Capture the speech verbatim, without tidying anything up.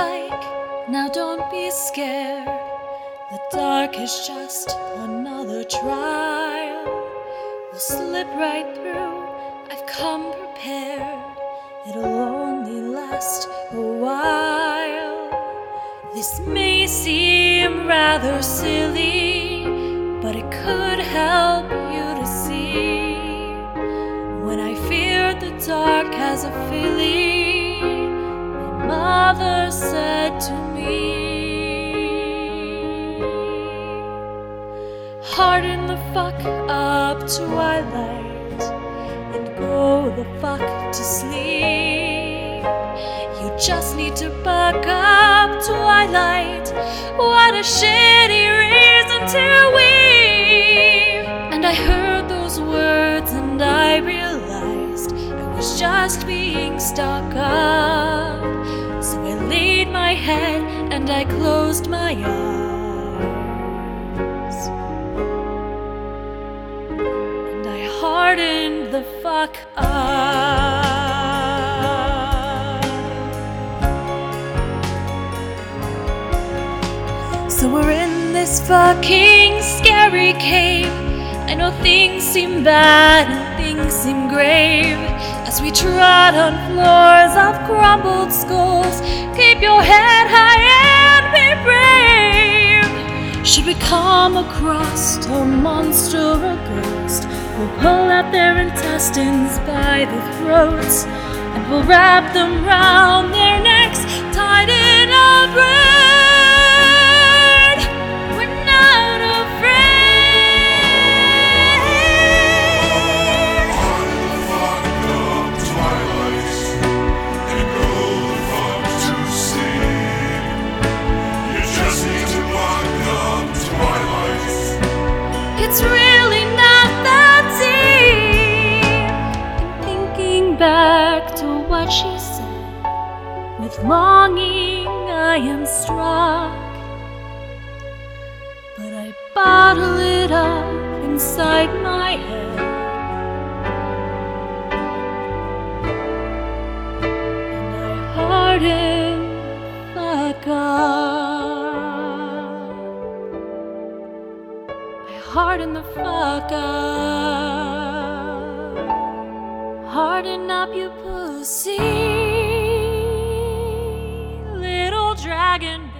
spike, now don't be scared. The dark is just another trial. We'll slip right through, I've come prepared. It'll only last a while. This may seem rather silly, but it could help you to see. When I feared the dark as a filly, my mother said to me, harden the fuck up, twilight, and go the fuck to sleep. You just need to buck up, twilight. What a shitty reason to weep. And I heard those words and I realized I was just being stuck up. So I laid my head and I closed my eyes, and I hardened the fuck up. So we're in this fucking scary cave. I know things seem bad and things seem grave as we trod on floors of crumbled skulls. Keep your head high and be brave. Should we come across a monster or a ghost, we'll pull out their intestines by the throats, and we'll wrap them round their necks, tied in a braid. It's really not that deep. And thinking back to what she said, with longing I am struck. But I bottle it up inside my head, and I harden fuck up. Harden the fuck up. Harden up, you pussy, little dragon.